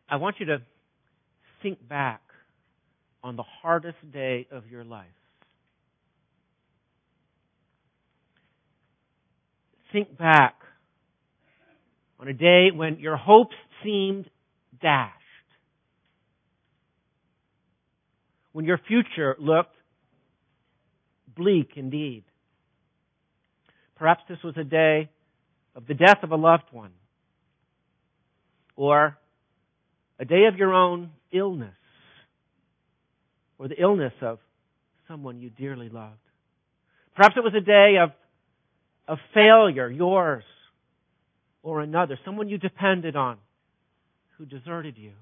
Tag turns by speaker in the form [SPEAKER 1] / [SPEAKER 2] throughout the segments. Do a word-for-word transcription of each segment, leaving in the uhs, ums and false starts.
[SPEAKER 1] I want you to think back on the hardest day of your life. Think back on a day when your hopes seemed dashed. When your future looked bleak indeed. Perhaps this was a day of the death of a loved one. Or a day of your own illness. Or the illness of someone you dearly loved. Perhaps it was a day of, of failure, yours or another, someone you depended on who deserted you.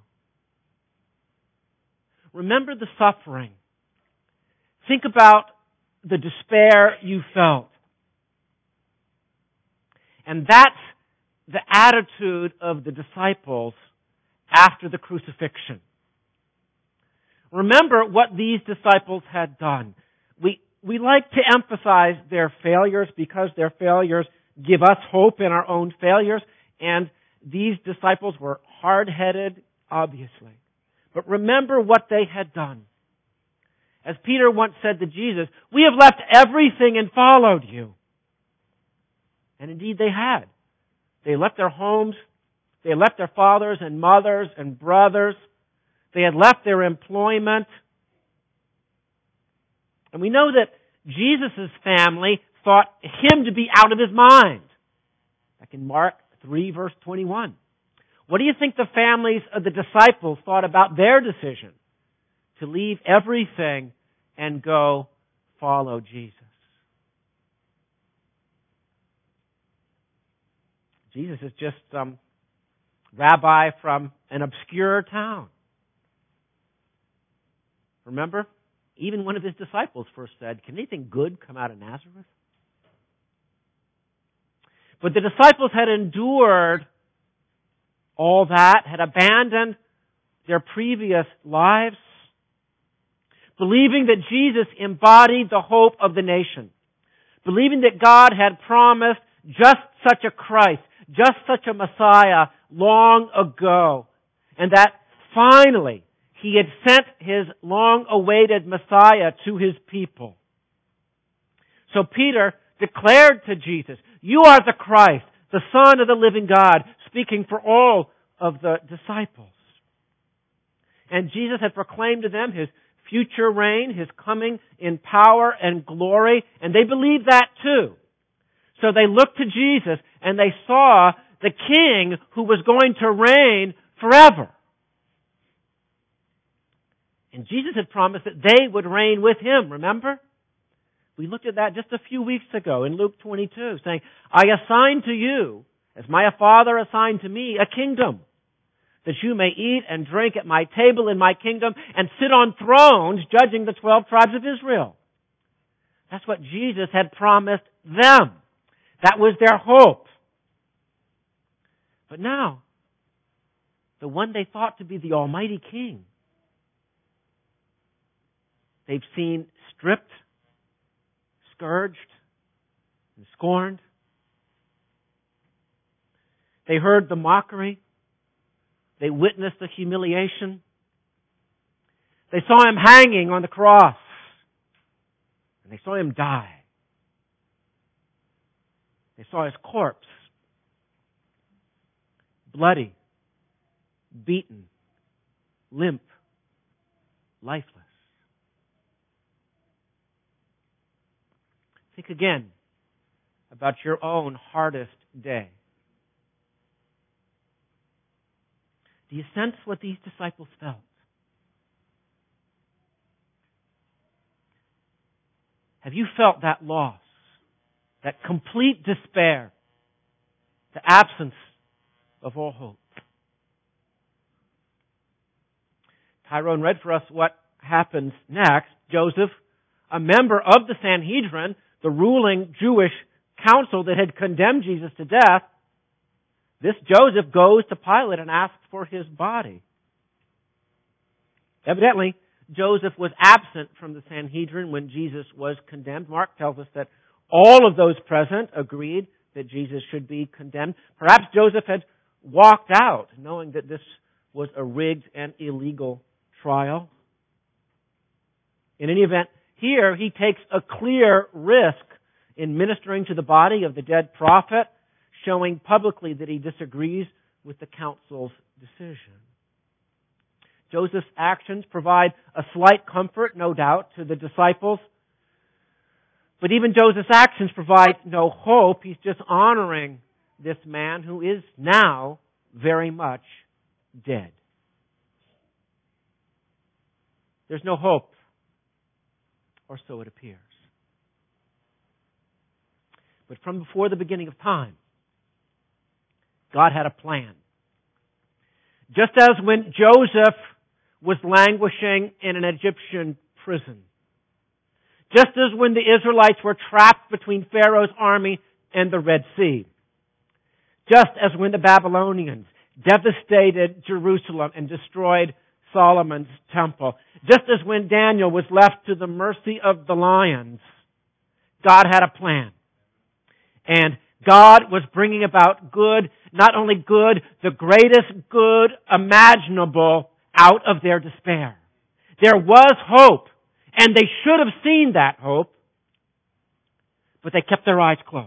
[SPEAKER 1] Remember the suffering. Think about the despair you felt. And that's the attitude of the disciples after the crucifixion. Remember what these disciples had done. We, we like to emphasize their failures because their failures give us hope in our own failures. And these disciples were hard-headed, obviously. But remember what they had done. As Peter once said to Jesus, "We have left everything and followed you." And indeed they had. They left their homes. They left their fathers and mothers and brothers. They had left their employment. And we know that Jesus' family thought him to be out of his mind. Back in Mark three, verse twenty-one. What do you think the families of the disciples thought about their decision to leave everything and go follow Jesus? Jesus is just some rabbi from an obscure town. Remember? Even one of his disciples first said, "Can anything good come out of Nazareth?" But the disciples had endured all that, had abandoned their previous lives, believing that Jesus embodied the hope of the nation, believing that God had promised just such a Christ, just such a Messiah long ago, and that finally He had sent His long-awaited Messiah to His people. So Peter declared to Jesus, "You are the Christ, the Son of the living God," speaking for all of the disciples. And Jesus had proclaimed to them His future reign, His coming in power and glory, and they believed that too. So they looked to Jesus and they saw the King who was going to reign forever. And Jesus had promised that they would reign with Him, remember? We looked at that just a few weeks ago in Luke twenty-two, saying, "I assign to you, as my Father assigned to me, a kingdom, that you may eat and drink at my table in my kingdom and sit on thrones judging the twelve tribes of Israel." That's what Jesus had promised them. That was their hope. But now, the one they thought to be the Almighty King, they've seen stripped, scourged, and scorned. They heard the mockery. They witnessed the humiliation. They saw Him hanging on the cross. And they saw Him die. They saw His corpse, bloody, beaten, limp, lifeless. Think again about your own hardest day. Do you sense what these disciples felt? Have you felt that loss, that complete despair, the absence of all hope? Tyrone read for us what happens next. Joseph, a member of the Sanhedrin, the ruling Jewish council that had condemned Jesus to death, this Joseph goes to Pilate and asks for his body. Evidently, Joseph was absent from the Sanhedrin when Jesus was condemned. Mark tells us that all of those present agreed that Jesus should be condemned. Perhaps Joseph had walked out, knowing that this was a rigged and illegal trial. In any event, here he takes a clear risk in ministering to the body of the dead prophet, showing publicly that he disagrees with the council's decision. Joseph's actions provide a slight comfort, no doubt, to the disciples. But even Joseph's actions provide no hope. He's just honoring this man who is now very much dead. There's no hope, or so it appears. But from before the beginning of time, God had a plan. Just as when Joseph was languishing in an Egyptian prison, just as when the Israelites were trapped between Pharaoh's army and the Red Sea, just as when the Babylonians devastated Jerusalem and destroyed Solomon's temple, just as when Daniel was left to the mercy of the lions, God had a plan. And God was bringing about good, not only good, the greatest good imaginable out of their despair. There was hope, and they should have seen that hope, but they kept their eyes closed.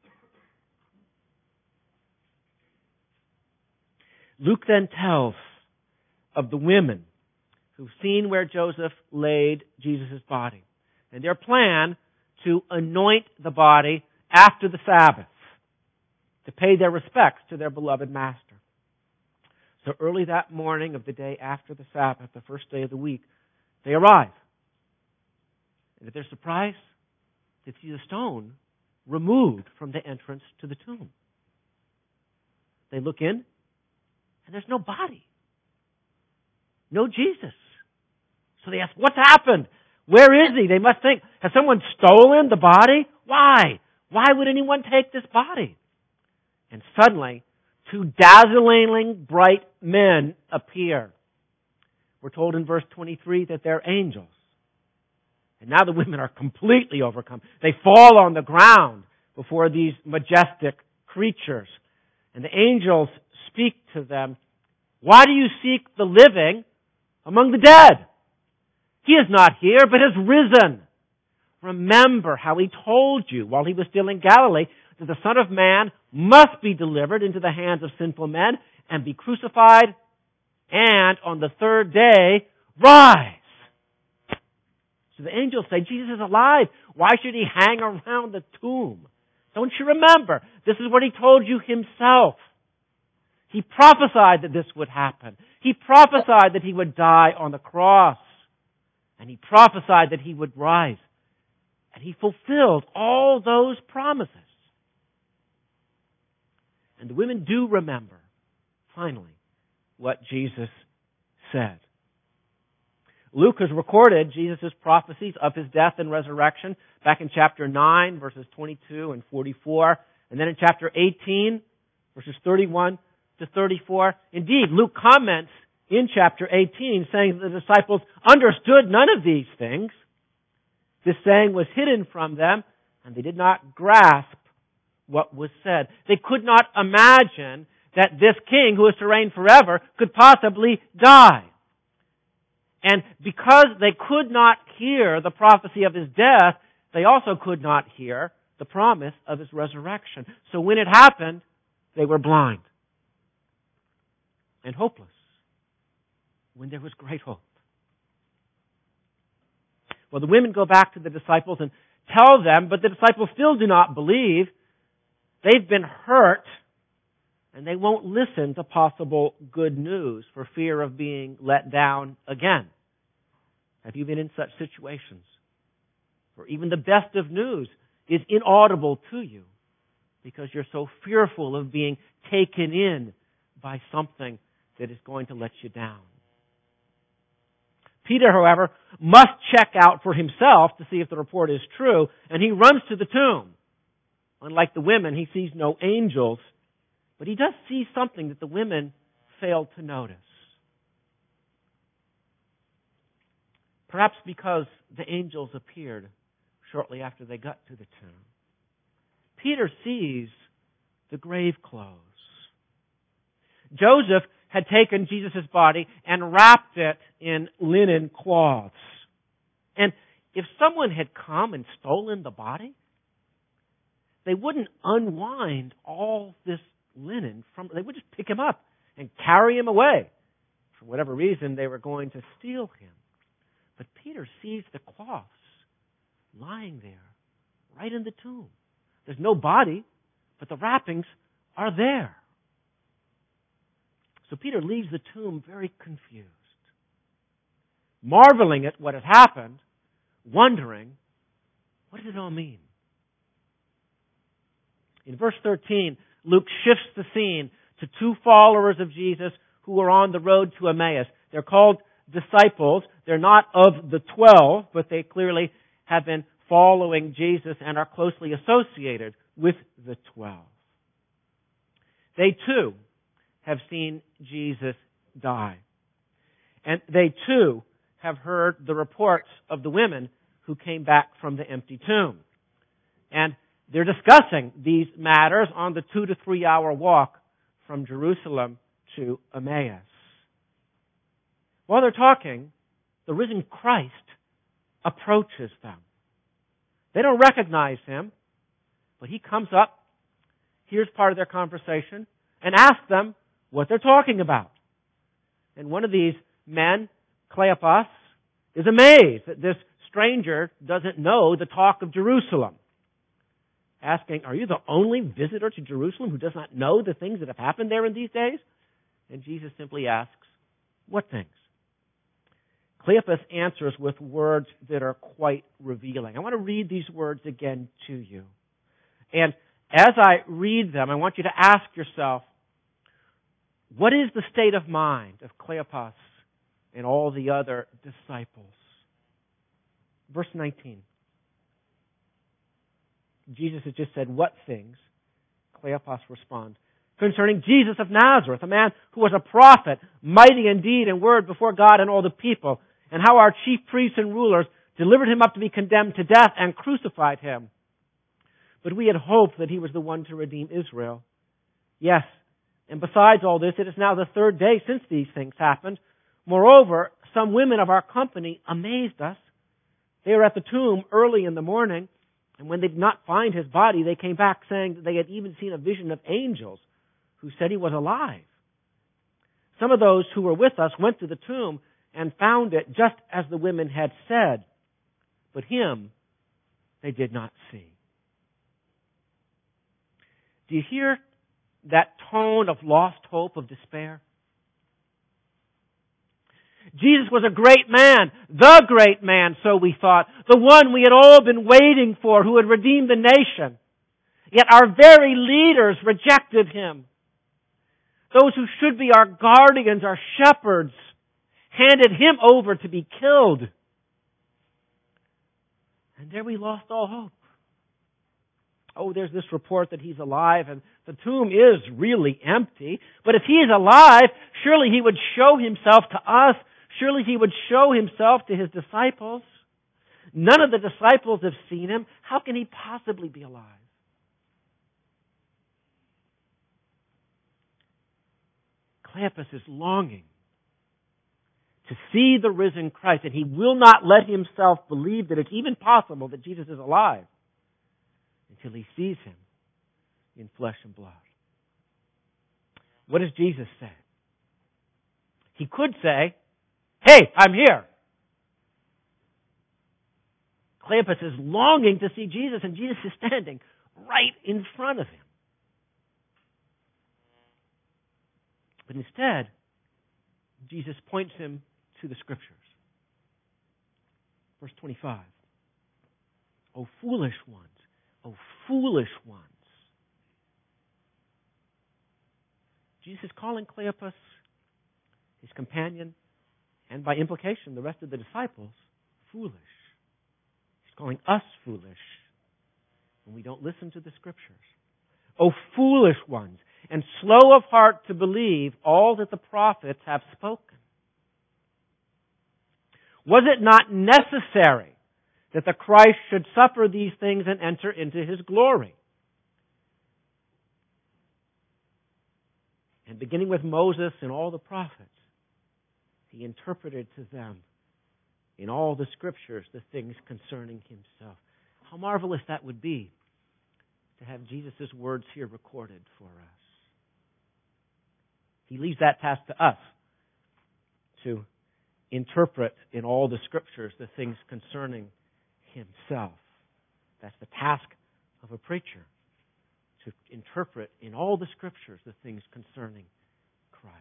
[SPEAKER 1] Luke then tells of the women who've seen where Joseph laid Jesus' body, and their plan to anoint the body after the Sabbath, to pay their respects to their beloved master. So early that morning of the day after the Sabbath, the first day of the week, they arrive. And to their surprise, they see the stone removed from the entrance to the tomb. They look in, and there's no body. No Jesus. So they ask, what's happened? Where is he? They must think, has someone stolen the body? Why? Why would anyone take this body? And suddenly, two dazzlingly bright men appear. We're told in verse twenty-three that they're angels. And now the women are completely overcome. They fall on the ground before these majestic creatures. And the angels speak to them, why do you seek the living among the dead? He is not here, but has risen. Remember how he told you while he was still in Galilee that the Son of Man must be delivered into the hands of sinful men and be crucified, and on the third day rise. So the angels say, Jesus is alive. Why should he hang around the tomb? Don't you remember? This is what he told you himself. He prophesied that this would happen. He prophesied that he would die on the cross. And he prophesied that he would rise. And he fulfilled all those promises. And the women do remember, finally, what Jesus said. Luke has recorded Jesus' prophecies of his death and resurrection back in chapter nine, verses twenty-two and forty-four. And then in chapter eighteen, verses thirty-one to thirty-four. Indeed, Luke comments in chapter eighteen saying that the disciples understood none of these things. This saying was hidden from them, and they did not grasp what was said. They could not imagine that this king who is to reign forever could possibly die. And because they could not hear the prophecy of his death, they also could not hear the promise of his resurrection. So when it happened, they were blind and hopeless when there was great hope. Well, the women go back to the disciples and tell them, but the disciples still do not believe. They've been hurt, and they won't listen to possible good news for fear of being let down again. Have you been in such situations where even the best of news is inaudible to you because you're so fearful of being taken in by something that is going to let you down? Peter, however, must check out for himself to see if the report is true, and he runs to the tomb. Unlike the women, he sees no angels, but he does see something that the women failed to notice. Perhaps because the angels appeared shortly after they got to the tomb. Peter sees the grave clothes. Joseph had taken Jesus' body and wrapped it in linen cloths. And if someone had come and stolen the body, they wouldn't unwind all this linen from, they would just pick him up and carry him away. For whatever reason, they were going to steal him. But Peter sees the cloths lying there, right in the tomb. There's no body, but the wrappings are there. So Peter leaves the tomb very confused, marveling at what had happened, wondering, what does it all mean? In verse thirteen, Luke shifts the scene to two followers of Jesus who are on the road to Emmaus. They're called disciples. They're not of the twelve, but they clearly have been following Jesus and are closely associated with the twelve. They too have seen Jesus die. And they too have heard the reports of the women who came back from the empty tomb. And they're discussing these matters on the two to three hour walk from Jerusalem to Emmaus. While they're talking, the risen Christ approaches them. They don't recognize him, but he comes up, hears part of their conversation, and asks them what they're talking about. And one of these men, Cleopas, is amazed that this stranger doesn't know the talk of Jerusalem. Asking, are you the only visitor to Jerusalem who does not know the things that have happened there in these days? And Jesus simply asks, what things? Cleopas answers with words that are quite revealing. I want to read these words again to you. And as I read them, I want you to ask yourself, what is the state of mind of Cleopas and all the other disciples? Verse nineteen. Jesus has just said, what things? Cleopas responds, concerning Jesus of Nazareth, a man who was a prophet, mighty in deed and word before God and all the people, and how our chief priests and rulers delivered him up to be condemned to death and crucified him. But we had hoped that he was the one to redeem Israel. Yes, and besides all this, it is now the third day since these things happened. Moreover, some women of our company amazed us. They were at the tomb early in the morning, and when they did not find his body, they came back saying that they had even seen a vision of angels who said he was alive. Some of those who were with us went to the tomb and found it just as the women had said, but him they did not see. Do you hear that tone of lost hope, of despair? Jesus was a great man, the great man, so we thought, the one we had all been waiting for, who had redeemed the nation. Yet our very leaders rejected him. Those who should be our guardians, our shepherds, handed him over to be killed. And there we lost all hope. Oh, there's this report that he's alive, and the tomb is really empty. But if he is alive, surely he would show himself to us. Surely he would show himself to his disciples. None of the disciples have seen him. How can he possibly be alive? Cleopas is longing to see the risen Christ, and he will not let himself believe that it's even possible that Jesus is alive until he sees him in flesh and blood. What does Jesus say? He could say, hey, I'm here. Cleopas is longing to see Jesus, and Jesus is standing right in front of him. But instead, Jesus points him to the Scriptures. Verse twenty-five. O foolish ones, O foolish ones. Jesus is calling Cleopas, his companion, and by implication the rest of the disciples, foolish. He's calling us foolish when we don't listen to the Scriptures. O foolish ones, and slow of heart to believe all that the prophets have spoken. Was it not necessary that the Christ should suffer these things and enter into his glory? And beginning with Moses and all the prophets, he interpreted to them in all the Scriptures the things concerning himself. How marvelous that would be to have Jesus' words here recorded for us. He leaves that task to us, to interpret in all the Scriptures the things concerning himself. That's the task of a preacher, to interpret in all the Scriptures the things concerning Christ.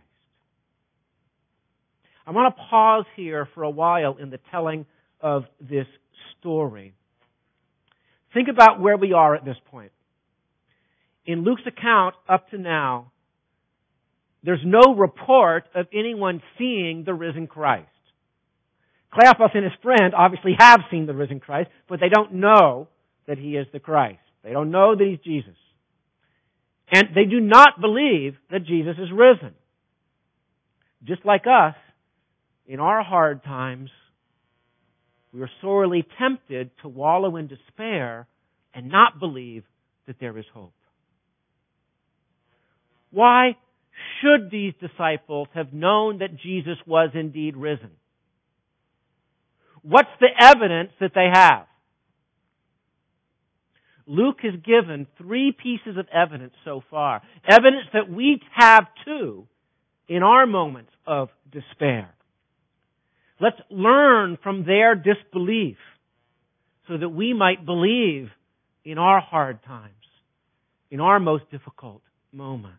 [SPEAKER 1] I want to pause here for a while in the telling of this story. Think about where we are at this point. In Luke's account, up to now, there's no report of anyone seeing the risen Christ. Cleopas and his friend obviously have seen the risen Christ, but they don't know that he is the Christ. They don't know that he's Jesus. And they do not believe that Jesus is risen. Just like us, in our hard times, we are sorely tempted to wallow in despair and not believe that there is hope. Why should these disciples have known that Jesus was indeed risen? What's the evidence that they have? Luke has given three pieces of evidence so far. Evidence that we have too in our moments of despair. Let's learn from their disbelief so that we might believe in our hard times, in our most difficult moments.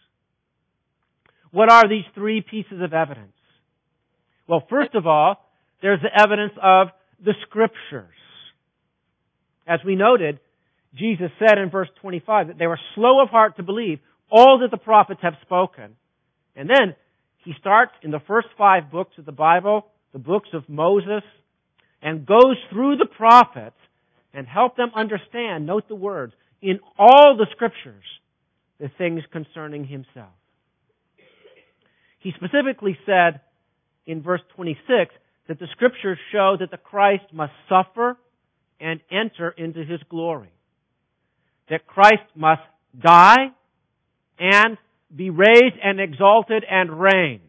[SPEAKER 1] What are these three pieces of evidence? Well, first of all, there's the evidence of the Scriptures. As we noted, Jesus said in verse twenty-five that they were slow of heart to believe all that the prophets have spoken. And then he starts in the first five books of the Bible, the books of Moses, and goes through the prophets and help them understand, note the words, in all the Scriptures, the things concerning himself. He specifically said in verse twenty-six that the Scriptures show that the Christ must suffer and enter into his glory. That Christ must die and be raised and exalted and reign.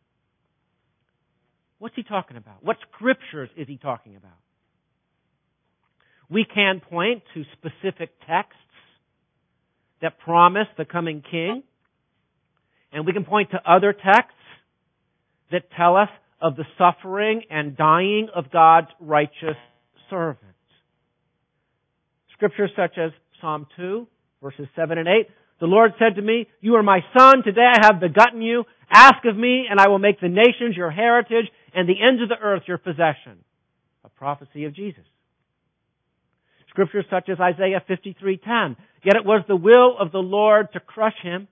[SPEAKER 1] What's he talking about? What Scriptures is he talking about? We can point to specific texts that promise the coming King. And we can point to other texts that tell us of the suffering and dying of God's righteous servant. Scriptures such as Psalm two, verses seven and eight. The Lord said to me, "You are my son. Today I have begotten you. Ask of me, and I will make the nations your heritage and the ends of the earth your possession." A prophecy of Jesus. Scriptures such as Isaiah fifty-three ten. Yet it was the will of the Lord to crush him.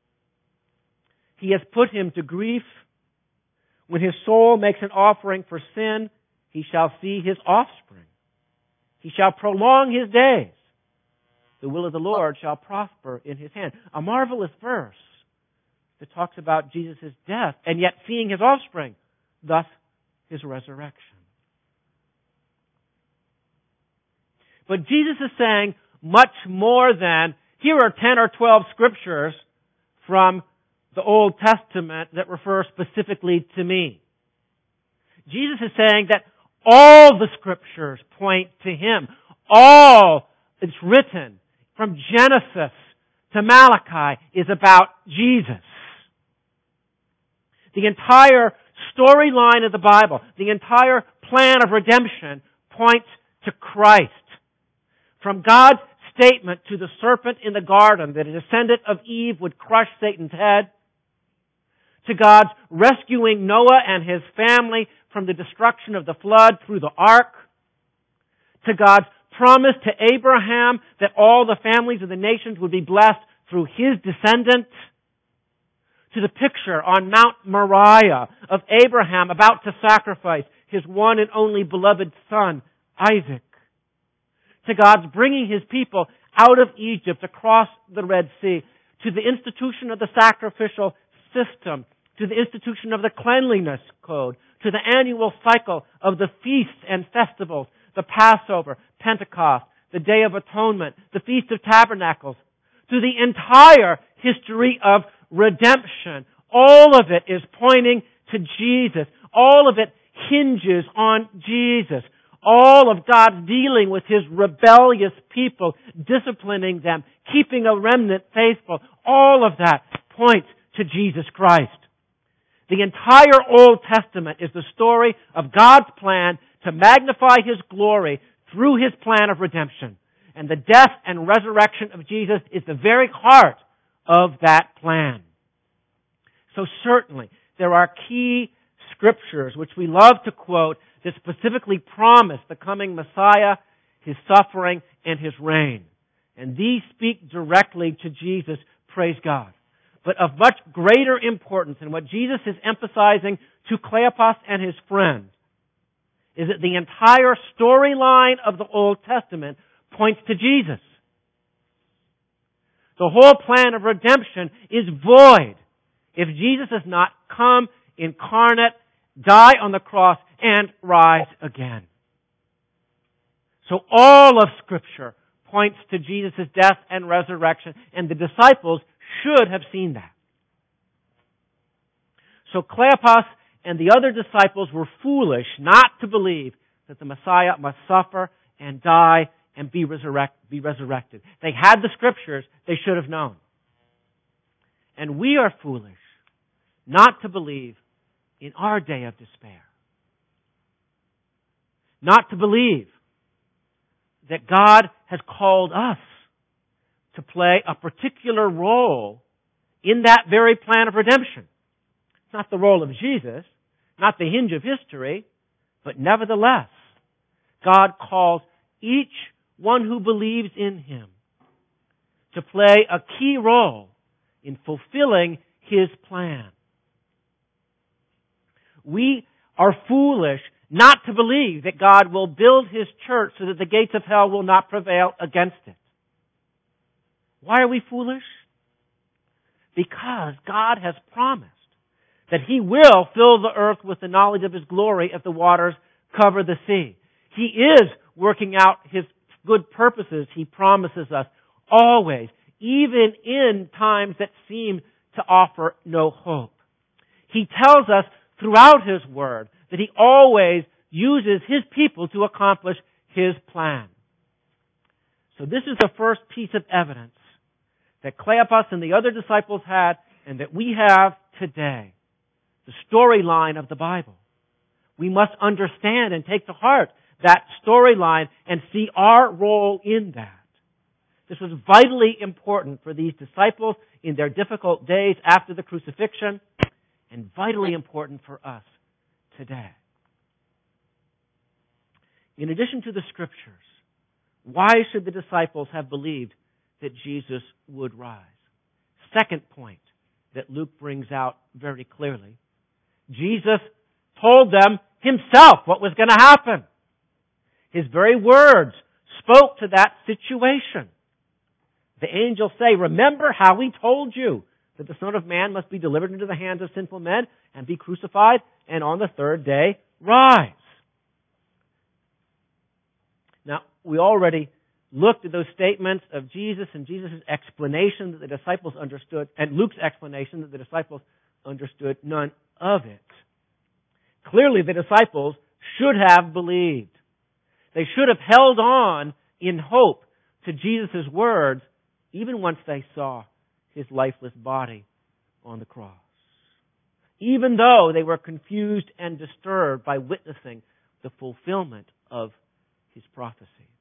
[SPEAKER 1] He has put him to grief. When his soul makes an offering for sin, he shall see his offspring. He shall prolong his days. The will of the Lord shall prosper in his hand. A marvelous verse that talks about Jesus' death and yet seeing his offspring, thus his resurrection. But Jesus is saying much more than, here are ten or twelve Scriptures from the Old Testament that refer specifically to me. Jesus is saying that all the Scriptures point to him. All that's written from Genesis to Malachi is about Jesus. The entire storyline of the Bible, the entire plan of redemption points to Christ. From God's statement to the serpent in the garden that a descendant of Eve would crush Satan's head, to God's rescuing Noah and his family from the destruction of the flood through the ark, to God's promise to Abraham that all the families of the nations would be blessed through his descendant, to the picture on Mount Moriah of Abraham about to sacrifice his one and only beloved son, Isaac, to God's bringing his people out of Egypt across the Red Sea, to the institution of the sacrificial system, to the institution of the cleanliness code, to the annual cycle of the feasts and festivals, the Passover, Pentecost, the Day of Atonement, the Feast of Tabernacles, to the entire history of redemption, all of it is pointing to Jesus. All of it hinges on Jesus. All of God's dealing with His rebellious people, disciplining them, keeping a remnant faithful, all of that points to Jesus Christ. The entire Old Testament is the story of God's plan to magnify His glory through His plan of redemption. And the death and resurrection of Jesus is the very heart of that plan. So certainly, there are key scriptures which we love to quote that specifically promise the coming Messiah, His suffering, and His reign. And these speak directly to Jesus, praise God. But of much greater importance, and what Jesus is emphasizing to Cleopas and his friends, is that the entire storyline of the Old Testament points to Jesus. The whole plan of redemption is void if Jesus does not come incarnate, die on the cross, and rise again. So all of Scripture points to Jesus' death and resurrection, and the disciples should have seen that. So Cleopas and the other disciples were foolish not to believe that the Messiah must suffer and die and be, resurrect, be resurrected. They had the Scriptures, they should have known. And we are foolish not to believe in our day of despair. Not to believe that God has called us to play a particular role in that very plan of redemption. It's not the role of Jesus, not the hinge of history, but nevertheless, God calls each one who believes in Him to play a key role in fulfilling His plan. We are foolish not to believe that God will build His church so that the gates of hell will not prevail against it. Why are we foolish? Because God has promised that He will fill the earth with the knowledge of His glory if the waters cover the sea. He is working out His good purposes, He promises us, always, even in times that seem to offer no hope. He tells us throughout His Word that He always uses His people to accomplish His plan. So this is the first piece of evidence that Cleopas and the other disciples had and that we have today. The storyline of the Bible. We must understand and take to heart that storyline and see our role in that. This was vitally important for these disciples in their difficult days after the crucifixion, and vitally important for us today. In addition to the Scriptures, why should the disciples have believed that Jesus would rise? Second point that Luke brings out very clearly. Jesus told them Himself what was going to happen. His very words spoke to that situation. The angels say, remember how He told you that the Son of Man must be delivered into the hands of sinful men and be crucified and on the third day rise. Now, we already looked at those statements of Jesus and Jesus' explanation that the disciples understood, and Luke's explanation that the disciples understood none of it. Clearly, the disciples should have believed. They should have held on in hope to Jesus' words, even once they saw His lifeless body on the cross. Even though they were confused and disturbed by witnessing the fulfillment of His prophecy.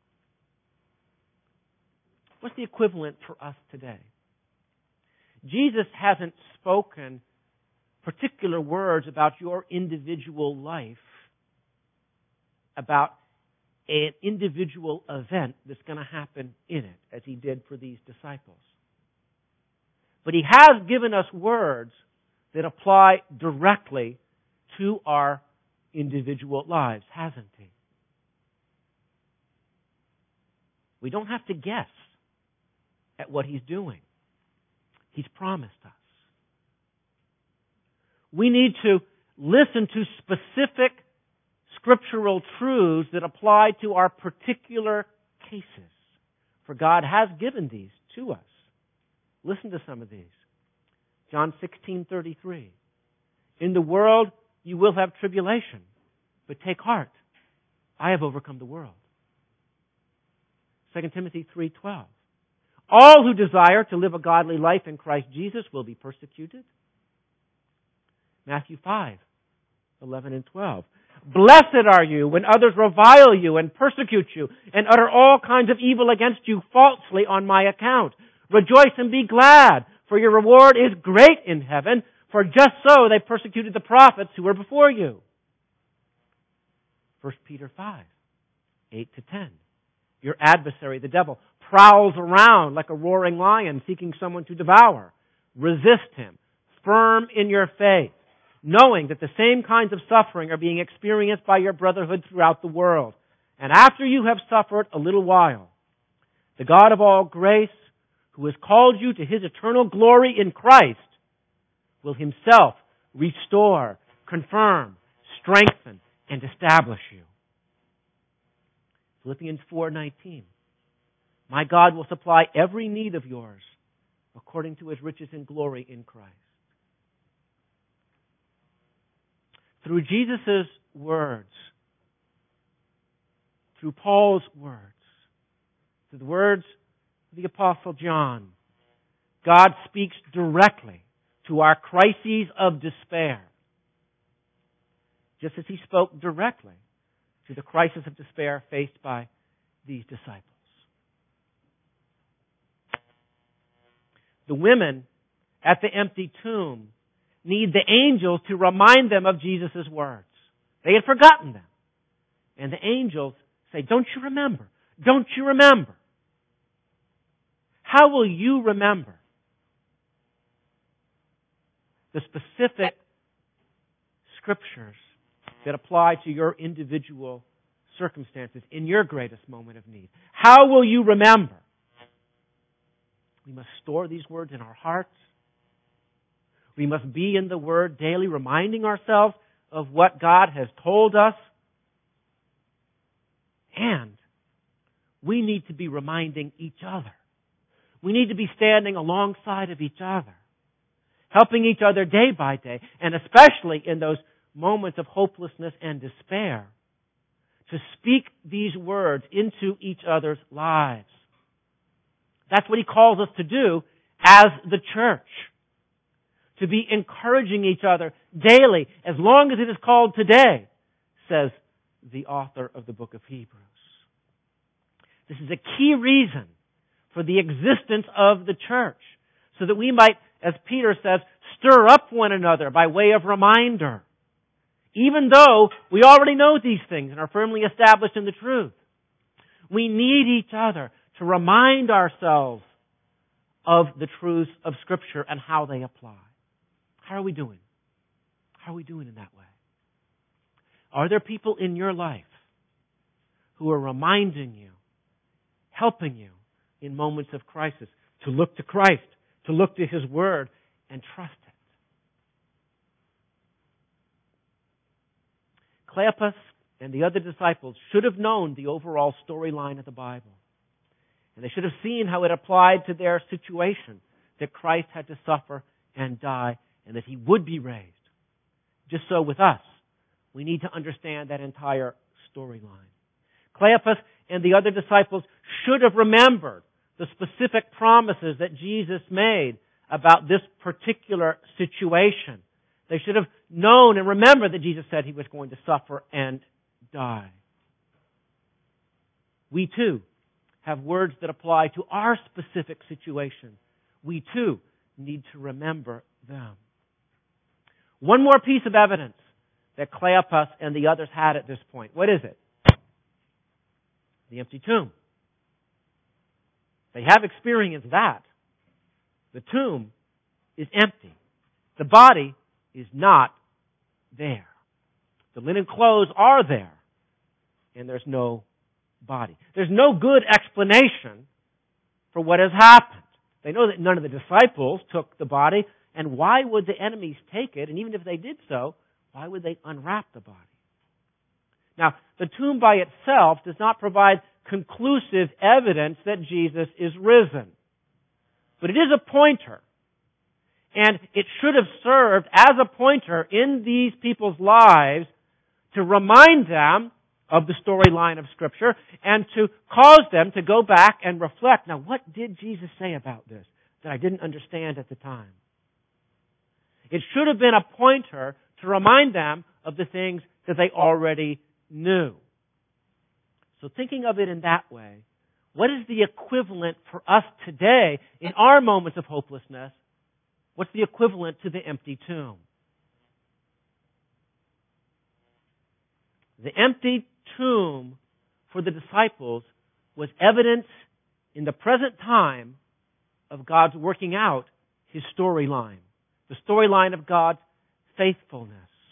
[SPEAKER 1] What's the equivalent for us today? Jesus hasn't spoken particular words about your individual life, about an individual event that's going to happen in it, as He did for these disciples. But He has given us words that apply directly to our individual lives, hasn't He? We don't have to guess at what He's doing. He's promised us. We need to listen to specific scriptural truths that apply to our particular cases. For God has given these to us. Listen to some of these. John sixteen thirty-three. In the world you will have tribulation, but take heart. I have overcome the world. Second Timothy three twelve. All who desire to live a godly life in Christ Jesus will be persecuted. Matthew five eleven and twelve. Blessed are you when others revile you and persecute you and utter all kinds of evil against you falsely on my account. Rejoice and be glad, for your reward is great in heaven, for just so they persecuted the prophets who were before you. First Peter five eight to ten. Your adversary, the devil, prowls around like a roaring lion seeking someone to devour. Resist him, firm in your faith, knowing that the same kinds of suffering are being experienced by your brotherhood throughout the world. And after you have suffered a little while, the God of all grace, who has called you to His eternal glory in Christ, will Himself restore, confirm, strengthen, and establish you. Philippians four nineteen. My God will supply every need of yours according to His riches and glory in Christ. Through Jesus' words, through Paul's words, through the words of the Apostle John, God speaks directly to our crises of despair, just as He spoke directly to the crisis of despair faced by these disciples. The women at the empty tomb need the angels to remind them of Jesus' words. They had forgotten them. And the angels say, don't you remember? Don't you remember? How will you remember the specific scriptures that apply to your individual circumstances in your greatest moment of need? How will you remember? We must store these words in our hearts. We must be in the Word daily, reminding ourselves of what God has told us. And we need to be reminding each other. We need to be standing alongside of each other, helping each other day by day, and especially in those moments of hopelessness and despair, to speak these words into each other's lives. That's what He calls us to do as the church. To be encouraging each other daily, as long as it is called today, says the author of the book of Hebrews. This is a key reason for the existence of the church, so that we might, as Peter says, stir up one another by way of reminder. Even though we already know these things and are firmly established in the truth, we need each other to remind ourselves of the truths of Scripture and how they apply. How are we doing? How are we doing in that way? Are there people in your life who are reminding you, helping you in moments of crisis to look to Christ, to look to His Word, and trust it? Cleopas and the other disciples should have known the overall storyline of the Bible. And they should have seen how it applied to their situation, that Christ had to suffer and die, and that He would be raised. Just so with us, we need to understand that entire storyline. Cleopas and the other disciples should have remembered the specific promises that Jesus made about this particular situation. They should have known and remembered that Jesus said He was going to suffer and die. We too have words that apply to our specific situation. We too need to remember them. One more piece of evidence that Cleopas and the others had at this point. What is it? The empty tomb. They have experienced that. The tomb is empty. The body is not there. The linen clothes are there, and there's no body. There's no good explanation for what has happened. They know that none of the disciples took the body, and why would the enemies take it? And even if they did so, why would they unwrap the body? Now, the tomb by itself does not provide conclusive evidence that Jesus is risen. But it is a pointer. And it should have served as a pointer in these people's lives to remind them of the storyline of Scripture and to cause them to go back and reflect. Now, what did Jesus say about this that I didn't understand at the time? It should have been a pointer to remind them of the things that they already knew. So thinking of it in that way, what is the equivalent for us today in our moments of hopelessness? What's the equivalent to the empty tomb? The empty tomb for the disciples was evidence in the present time of God's working out His storyline, the storyline of God's faithfulness.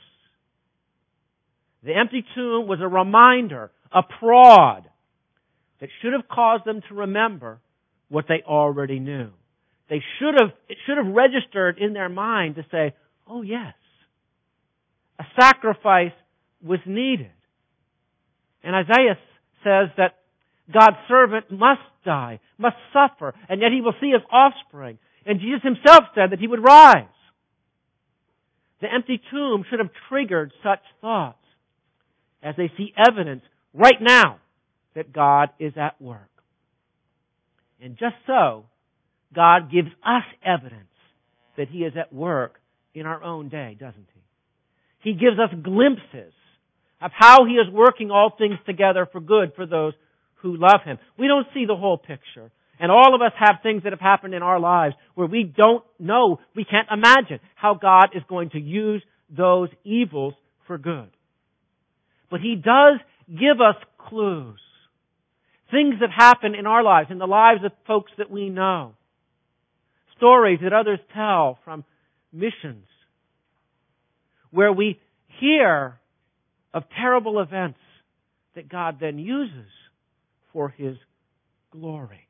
[SPEAKER 1] The empty tomb was a reminder, a prod, that should have caused them to remember what they already knew. They should have, it should have registered in their mind to say, oh yes, a sacrifice was needed. And Isaiah says that God's servant must die, must suffer, and yet He will see His offspring. And Jesus Himself said that He would rise. The empty tomb should have triggered such thoughts as they see evidence right now that God is at work. And just so, God gives us evidence that He is at work in our own day, doesn't He? He gives us glimpses of how He is working all things together for good for those who love Him. We don't see the whole picture. And all of us have things that have happened in our lives where we don't know, we can't imagine how God is going to use those evils for good. But He does give us clues. Things that happen in our lives, in the lives of folks that we know. Stories that others tell from missions. Where we hear of terrible events that God then uses for His glory.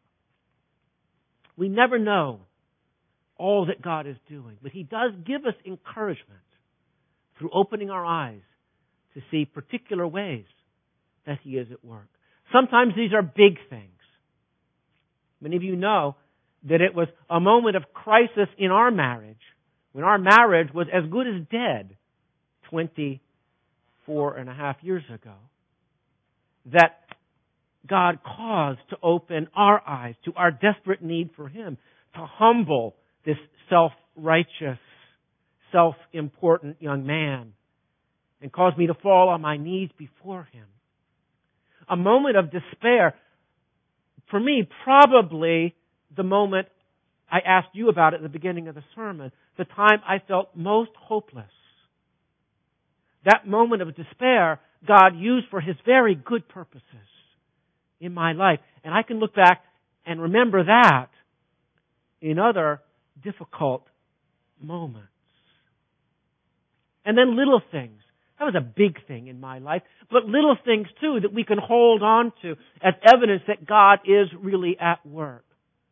[SPEAKER 1] We never know all that God is doing, but He does give us encouragement through opening our eyes to see particular ways that He is at work. Sometimes these are big things. Many of you know that it was a moment of crisis in our marriage, when our marriage was as good as dead twenty-four and a half years ago, that God caused to open our eyes to our desperate need for Him, to humble this self-righteous, self-important young man, and caused me to fall on my knees before Him. A moment of despair, for me, probably the moment I asked you about at the beginning of the sermon, the time I felt most hopeless. That moment of despair, God used for His very good purposes in my life. And I can look back and remember that in other difficult moments. And then little things. That was a big thing in my life. But little things, too, that we can hold on to as evidence that God is really at work.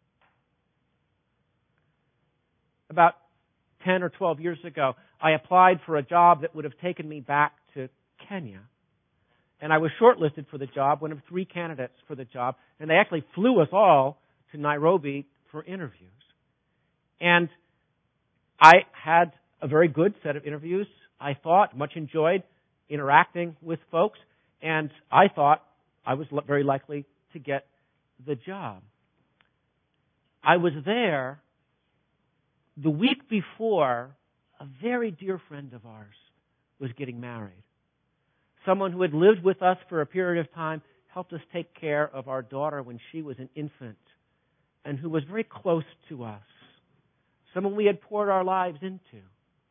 [SPEAKER 1] About ten or twelve years ago, I applied for a job that would have taken me back to Kenya. And I was shortlisted for the job, one of three candidates for the job. And they actually flew us all to Nairobi for interviews. And I had a very good set of interviews. I thought, much enjoyed interacting with folks. And I thought I was very likely to get the job. I was there the week before a very dear friend of ours was getting married. Someone who had lived with us for a period of time, helped us take care of our daughter when she was an infant, and who was very close to us. Someone we had poured our lives into.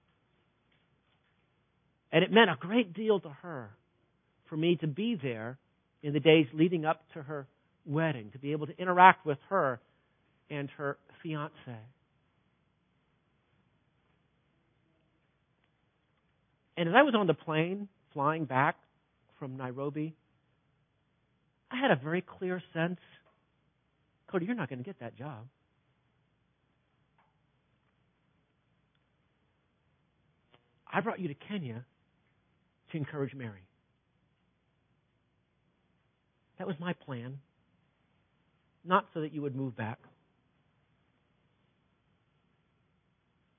[SPEAKER 1] And it meant a great deal to her for me to be there in the days leading up to her wedding, to be able to interact with her and her fiancé. And as I was on the plane flying back from Nairobi, I had a very clear sense, Cody, you're not going to get that job. I brought you to Kenya to encourage Mary. That was my plan. Not so that you would move back.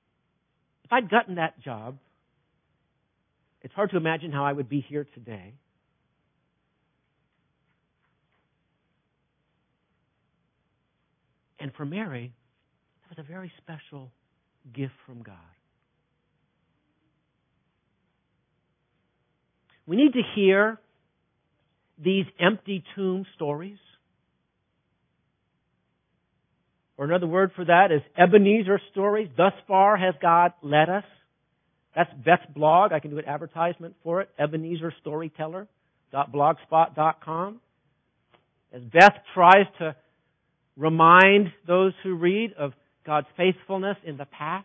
[SPEAKER 1] if I'd gotten that job, it's hard to imagine how I would be here today. And for Mary, that was a very special gift from God. We need to hear these empty tomb stories. Or another word for that is Ebenezer stories. Thus far has God led us. That's Beth's blog. I can do an advertisement for it. Ebenezer Storyteller dot blogspot dot com. As Beth tries to remind those who read of God's faithfulness in the past.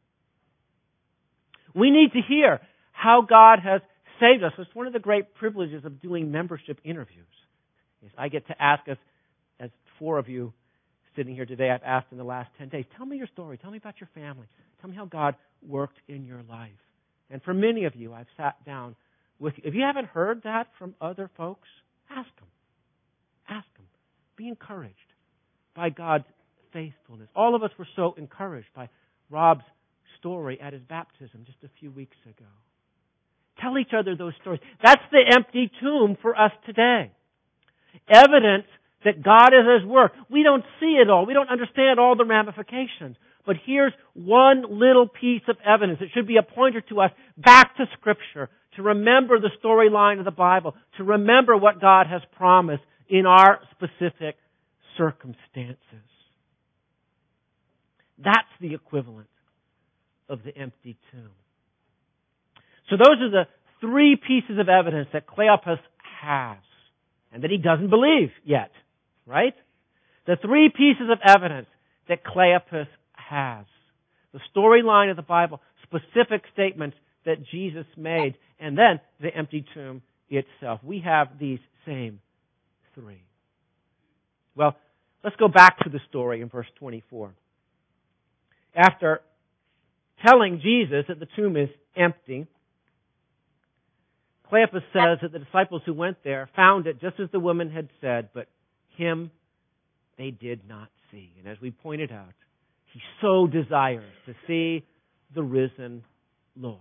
[SPEAKER 1] We need to hear how God has saved us. It's one of the great privileges of doing membership interviews. Is I get to ask us, as four of you sitting here today, I've asked in the last ten days, tell me your story. Tell me about your family. Tell me how God worked in your life. And for many of you, I've sat down with you. If you haven't heard that from other folks, ask them. Ask them. Be encouraged by God's faithfulness. All of us were so encouraged by Rob's story at his baptism just a few weeks ago. Tell each other those stories. That's the empty tomb for us today. Evidence that God is at His work. We don't see it all. We don't understand all the ramifications. But here's one little piece of evidence. It should be a pointer to us back to Scripture, to remember the storyline of the Bible, to remember what God has promised in our specific circumstances. That's the equivalent of the empty tomb. So those are the three pieces of evidence that Cleopas has and that he doesn't believe yet, right? The three pieces of evidence that Cleopas has. The storyline of the Bible, specific statements that Jesus made, and then the empty tomb itself. We have these same three. Well, let's go back to the story in verse twenty-four. After telling Jesus that the tomb is empty, Cleopas says that the disciples who went there found it just as the woman had said, but him they did not see. And as we pointed out, he so desires to see the risen Lord.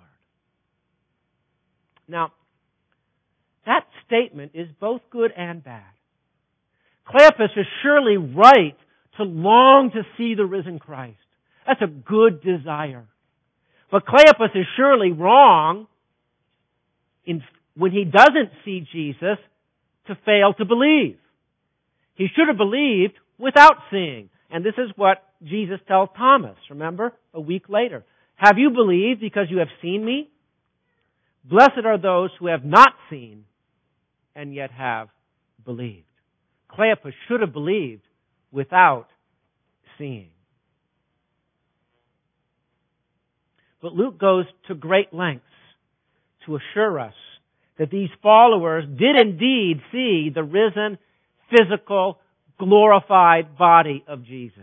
[SPEAKER 1] Now, that statement is both good and bad. Cleopas is surely right to long to see the risen Christ. That's a good desire. But Cleopas is surely wrong in, when he doesn't see Jesus, to fail to believe. He should have believed without seeing. And this is what Jesus tells Thomas, remember, a week later. Have you believed because you have seen me? Blessed are those who have not seen and yet have believed. Cleopas should have believed without seeing. But Luke goes to great lengths to assure us that these followers did indeed see the risen, physical, glorified body of Jesus.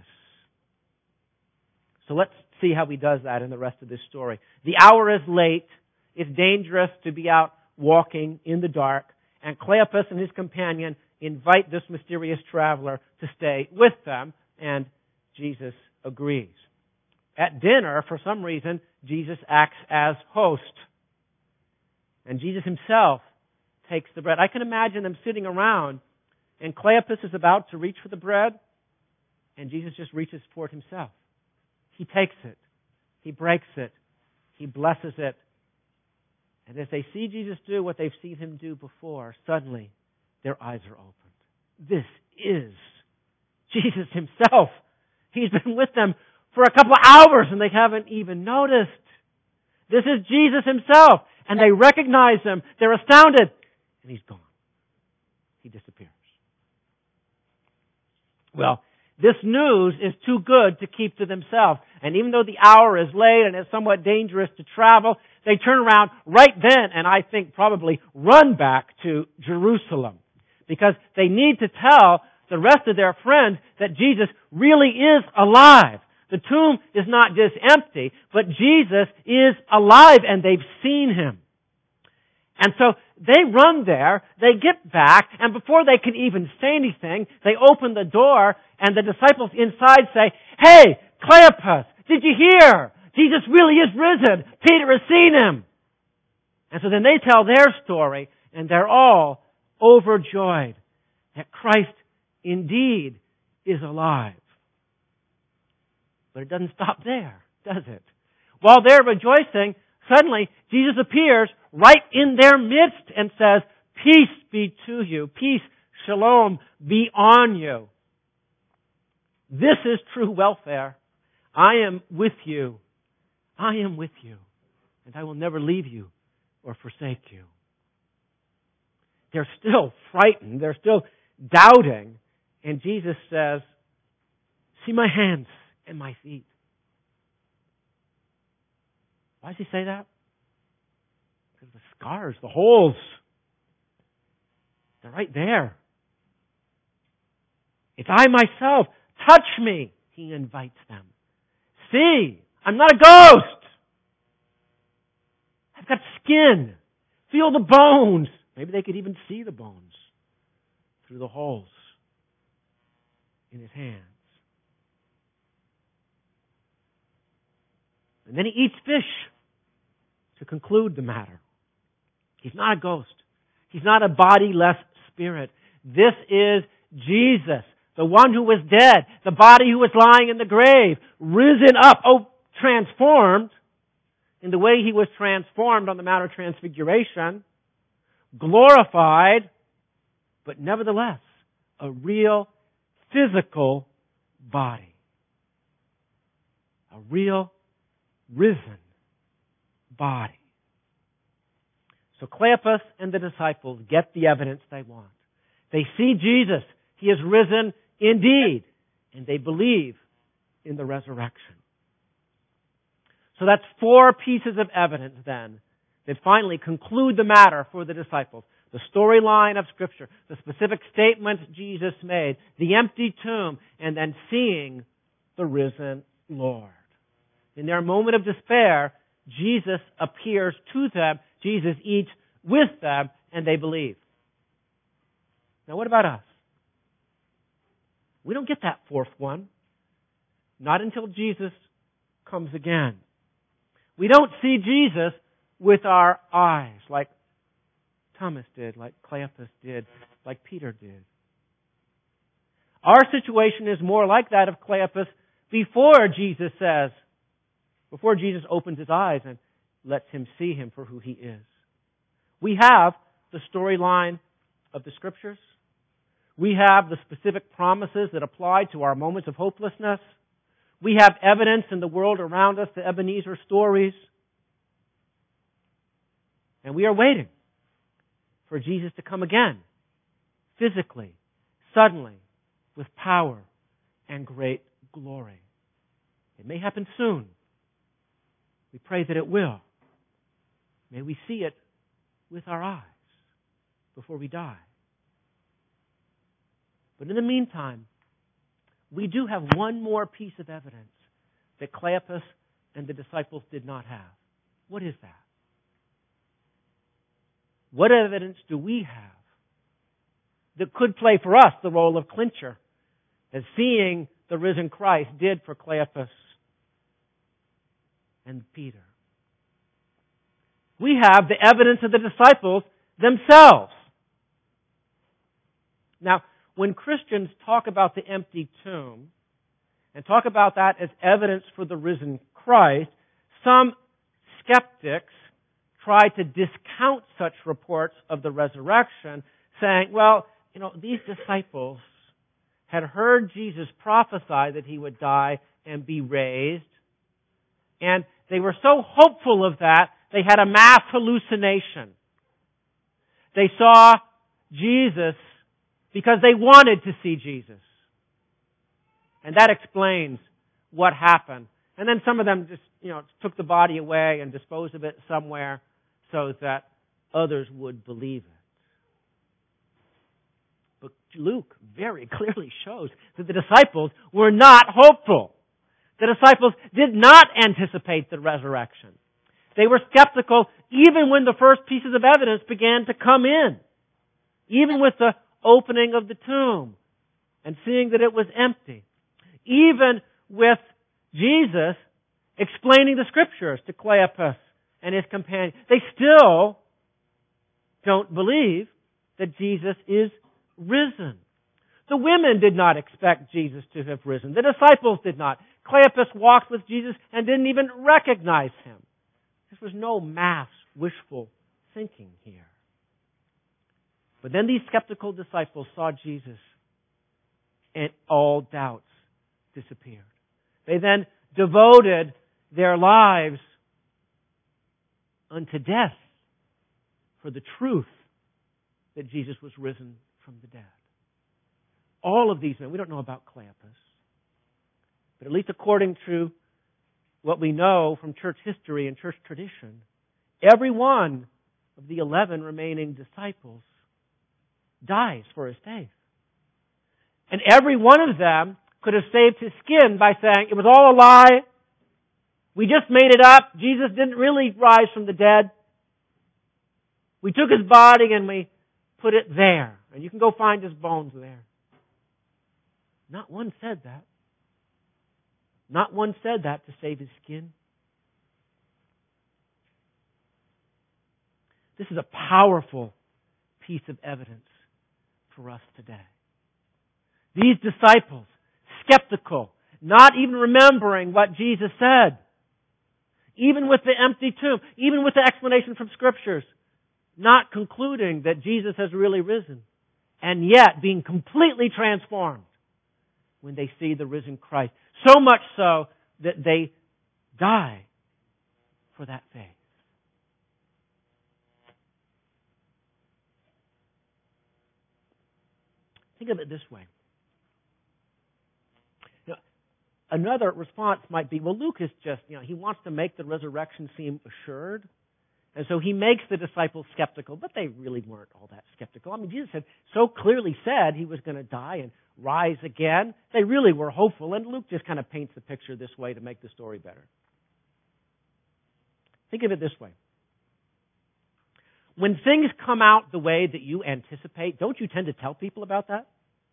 [SPEAKER 1] So let's see how he does that in the rest of this story. The hour is late. It's dangerous to be out walking in the dark. And Cleopas and his companion invite this mysterious traveler to stay with them. And Jesus agrees. At dinner, for some reason, Jesus acts as host. And Jesus himself takes the bread. I can imagine them sitting around, and Cleopas is about to reach for the bread, and Jesus just reaches for it himself. He takes it. He breaks it. He blesses it. And as they see Jesus do what they've seen him do before, suddenly their eyes are opened. This is Jesus himself. He's been with them for a couple of hours and they haven't even noticed. This is Jesus himself. And they recognize him. They're astounded. And he's gone. He disappears. Well, this news is too good to keep to themselves. And even though the hour is late and it's somewhat dangerous to travel, they turn around right then and I think probably run back to Jerusalem. Because they need to tell the rest of their friends that Jesus really is alive. The tomb is not just empty, but Jesus is alive and they've seen him. And so they run there, they get back, and before they can even say anything, they open the door and the disciples inside say, "Hey, Cleopas, did you hear? Jesus really is risen. Peter has seen Him. And so then they tell their story, and they're all overjoyed that Christ indeed is alive. But it doesn't stop there, does it? While they're rejoicing, suddenly Jesus appears right in their midst and says, "Peace be to you. Peace, shalom, be on you. This is true welfare. I am with you. I am with you. And I will never leave you or forsake you." They're still frightened. They're still doubting. And Jesus says, "See my hands and my feet." Why does He say that? Because the scars, the holes, they're right there. "It's I myself. Touch me," He invites them. "See, I'm not a ghost. I've got skin. Feel the bones." Maybe they could even see the bones through the holes in His hands. And then He eats fish to conclude the matter. He's not a ghost. He's not a bodiless spirit. This is Jesus, the one who was dead, the body who was lying in the grave, risen up, oh, transformed in the way He was transformed on the Mount of Transfiguration, glorified, but nevertheless a real physical body. A real risen body. So Cleopas and the disciples get the evidence they want. They see Jesus. He is risen indeed. And they believe in the resurrection. So that's four pieces of evidence then that finally conclude the matter for the disciples. The storyline of Scripture, the specific statements Jesus made, the empty tomb, and then seeing the risen Lord. In their moment of despair, Jesus appears to them. Jesus eats with them, and they believe. Now, what about us? We don't get that fourth one. Not until Jesus comes again. We don't see Jesus with our eyes, like Thomas did, like Cleopas did, like Peter did. Our situation is more like that of Cleopas before Jesus says, before Jesus opens his eyes and lets him see him for who he is. We have the storyline of the Scriptures. We have the specific promises that apply to our moments of hopelessness. We have evidence in the world around us, the Ebenezer stories. And we are waiting for Jesus to come again, physically, suddenly, with power and great glory. It may happen soon. We pray that it will. May we see it with our eyes before we die. But in the meantime, we do have one more piece of evidence that Cleopas and the disciples did not have. What is that? What evidence do we have that could play for us the role of clincher, as seeing the risen Christ did for Cleopas and Peter? We have the evidence of the disciples themselves. Now, when Christians talk about the empty tomb and talk about that as evidence for the risen Christ, some skeptics try to discount such reports of the resurrection, saying, well, you know, these disciples had heard Jesus prophesy that he would die and be raised, and they were so hopeful of that, they had a mass hallucination. They saw Jesus because they wanted to see Jesus. And that explains what happened. And then some of them just, you know, took the body away and disposed of it somewhere so that others would believe it. But Luke very clearly shows that the disciples were not hopeful. The disciples did not anticipate the resurrection. They were skeptical even when the first pieces of evidence began to come in. Even with the opening of the tomb and seeing that it was empty. Even with Jesus explaining the Scriptures to Cleopas and his companions. They still don't believe that Jesus is risen. The women did not expect Jesus to have risen. The disciples did not. Cleopas walked with Jesus and didn't even recognize him. This was no mass wishful thinking here. But then these skeptical disciples saw Jesus and all doubts disappeared. They then devoted their lives unto death for the truth that Jesus was risen from the dead. All of these men, we don't know about Cleopas, but at least according to what we know from church history and church tradition, every one of the eleven remaining disciples dies for his faith. And every one of them could have saved his skin by saying, it was all a lie. We just made it up. Jesus didn't really rise from the dead. We took his body and we put it there. And you can go find his bones there. Not one said that. Not one said that to save his skin. This is a powerful piece of evidence for us today. These disciples, skeptical, not even remembering what Jesus said, even with the empty tomb, even with the explanation from Scriptures, not concluding that Jesus has really risen, and yet being completely transformed when they see the risen Christ. So much so that they die for that faith. Think of it this way. You know, another response might be, well, Luke is just, you know, he wants to make the resurrection seem assured. And so he makes the disciples skeptical, but they really weren't all that skeptical. I mean, Jesus had so clearly said he was going to die and rise again. They really were hopeful, and Luke just kind of paints the picture this way to make the story better. Think of it this way. When things come out the way that you anticipate, don't you tend to tell people about that?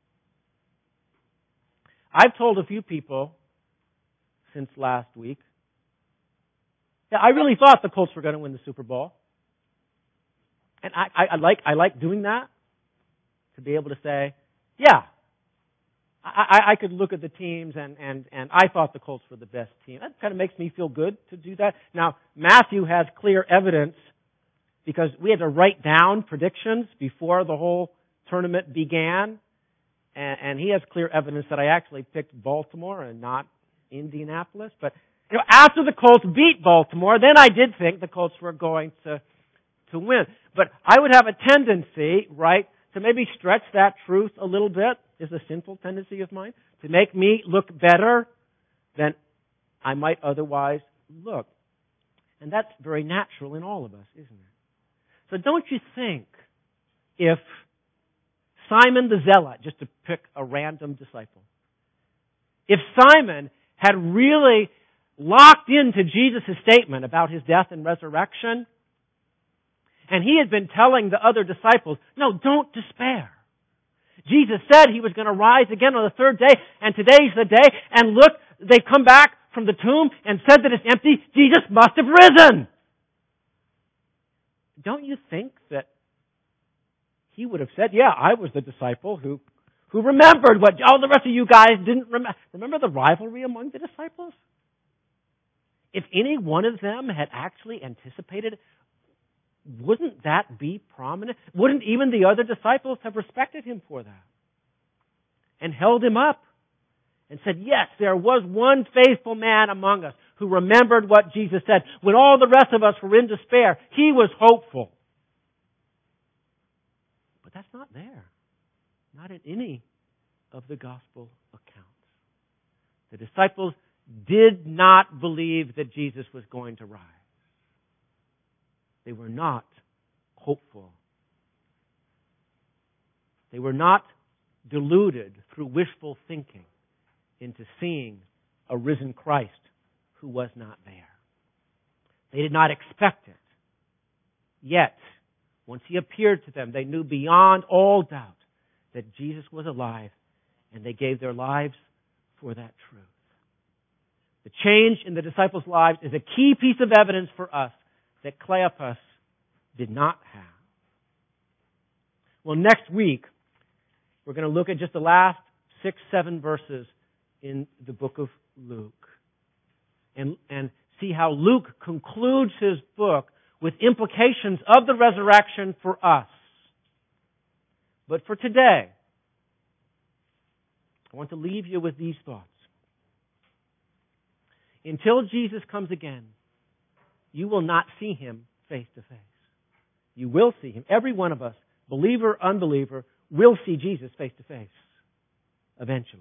[SPEAKER 1] I've told a few people since last week, yeah, I really thought the Colts were going to win the Super Bowl. And I, I, I like I like doing that, to be able to say, yeah, I, I could look at the teams and, and, and I thought the Colts were the best team. That kind of makes me feel good to do that. Now, Matthew has clear evidence because we had to write down predictions before the whole tournament began. And, and he has clear evidence that I actually picked Baltimore and not Indianapolis. But you know, after the Colts beat Baltimore, then I did think the Colts were going to, to win. But I would have a tendency, right, to maybe stretch that truth a little bit. Is a sinful tendency of mine, to make me look better than I might otherwise look. And that's very natural in all of us, isn't it? So don't you think if Simon the Zealot, just to pick a random disciple, if Simon had really locked into Jesus' statement about his death and resurrection, and he had been telling the other disciples, no, don't despair. Jesus said he was going to rise again on the third day, and today's the day, and look, they come back from the tomb and said that it's empty. Jesus must have risen. Don't you think that he would have said, yeah, I was the disciple who, who remembered what all the rest of you guys didn't remember. Remember the rivalry among the disciples? If any one of them had actually anticipated, wouldn't that be prominent? Wouldn't even the other disciples have respected him for that? And held him up and said, yes, there was one faithful man among us who remembered what Jesus said. When all the rest of us were in despair, he was hopeful. But that's not there. Not in any of the gospel accounts. The disciples did not believe that Jesus was going to rise. They were not hopeful. They were not deluded through wishful thinking into seeing a risen Christ who was not there. They did not expect it. Yet, once he appeared to them, they knew beyond all doubt that Jesus was alive, and they gave their lives for that truth. The change in the disciples' lives is a key piece of evidence for us that Cleopas did not have. Well, next week, we're going to look at just the last six, seven verses in the book of Luke. And, and see how Luke concludes his book with implications of the resurrection for us. But for today, I want to leave you with these thoughts. Until Jesus comes again, you will not see Him face to face. You will see Him. Every one of us, believer, unbeliever, will see Jesus face to face eventually.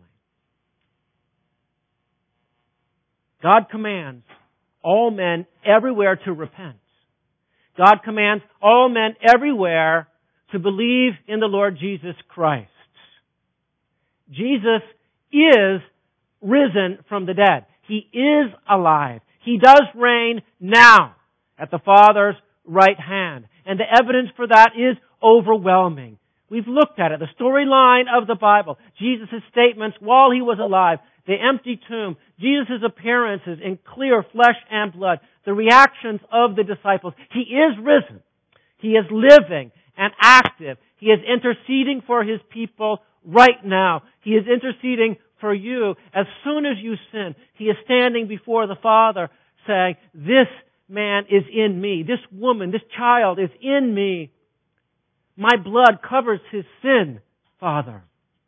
[SPEAKER 1] God commands all men everywhere to repent. God commands all men everywhere to believe in the Lord Jesus Christ. Jesus is risen from the dead. He is alive. He does reign now at the Father's right hand. And the evidence for that is overwhelming. We've looked at it. The storyline of the Bible. Jesus' statements while He was alive. The empty tomb. Jesus' appearances in clear flesh and blood. The reactions of the disciples. He is risen. He is living and active. He is interceding for His people right now. He is interceding for you. As soon as you sin, He is standing before the Father saying, this man is in me. This woman, this child is in me. My blood covers his sin, Father.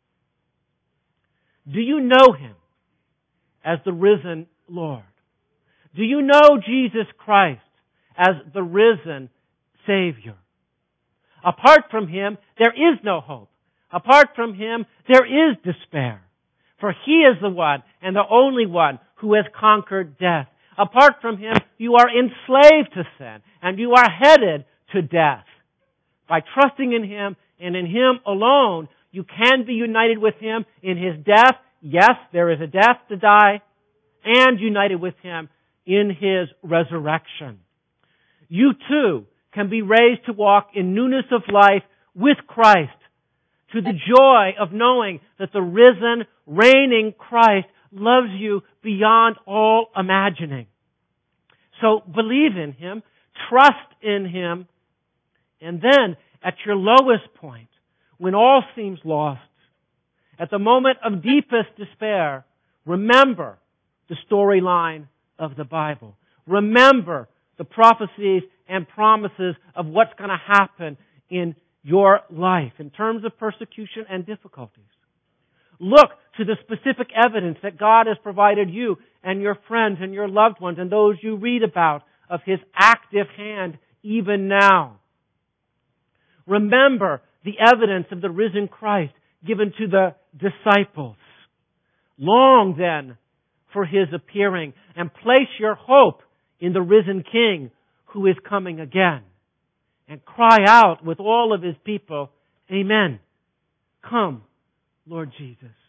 [SPEAKER 1] Do you know Him as the risen Lord? Do you know Jesus Christ as the risen Savior? Apart from Him, there is no hope. Apart from Him, there is despair. For He is the one and the only one who has conquered death. Apart from Him, you are enslaved to sin and you are headed to death. By trusting in Him and in Him alone, you can be united with Him in His death. Yes, there is a death to die, and united with Him in His resurrection. You too can be raised to walk in newness of life with Christ, to the joy of knowing that the risen, reigning Christ loves you beyond all imagining. So believe in Him, trust in Him, and then at your lowest point, when all seems lost, at the moment of deepest despair, remember the storyline of the Bible. Remember the prophecies and promises of what's going to happen in your life in terms of persecution and difficulties. Look to the specific evidence that God has provided you and your friends and your loved ones and those you read about of His active hand even now. Remember the evidence of the risen Christ given to the disciples. Long then for His appearing, and place your hope in the risen King who is coming again. And cry out with all of His people, Amen. Come, Lord Jesus.